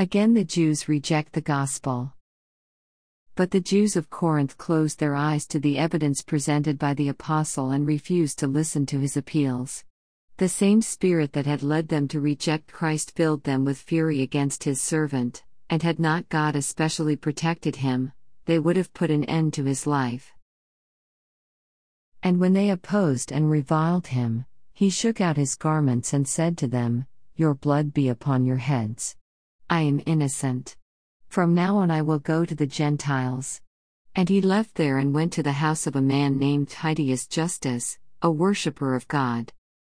Again the Jews reject the gospel. But the Jews of Corinth closed their eyes to the evidence presented by the apostle and refused to listen to his appeals. The same spirit that had led them to reject Christ filled them with fury against his servant, and had not God especially protected him, they would have put an end to his life. And when they opposed and reviled him, he shook out his garments and said to them, "Your blood be upon your heads. I am innocent. From now on I will go to the Gentiles." And he left there and went to the house of a man named Titius Justus, a worshipper of God.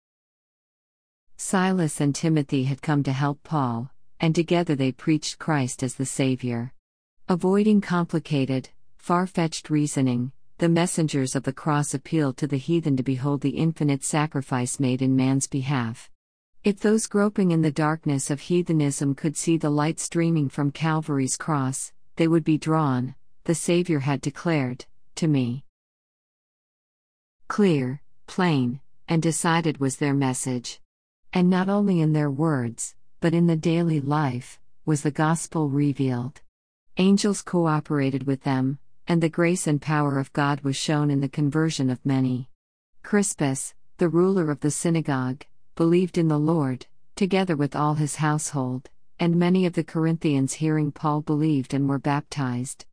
Silas and Timothy had come to help Paul, and together they preached Christ as the Savior. Avoiding complicated, far-fetched reasoning, the messengers of the cross appealed to the heathen to behold the infinite sacrifice made in man's behalf. If those groping in the darkness of heathenism could see the light streaming from Calvary's cross, they would be drawn, the Savior had declared, to me. Clear, plain, and decided was their message. And not only in their words, but in the daily life, was the gospel revealed. Angels cooperated with them, and the grace and power of God was shown in the conversion of many. Crispus, the ruler of the synagogue, believed in the Lord, together with all his household, and many of the Corinthians hearing Paul believed and were baptized.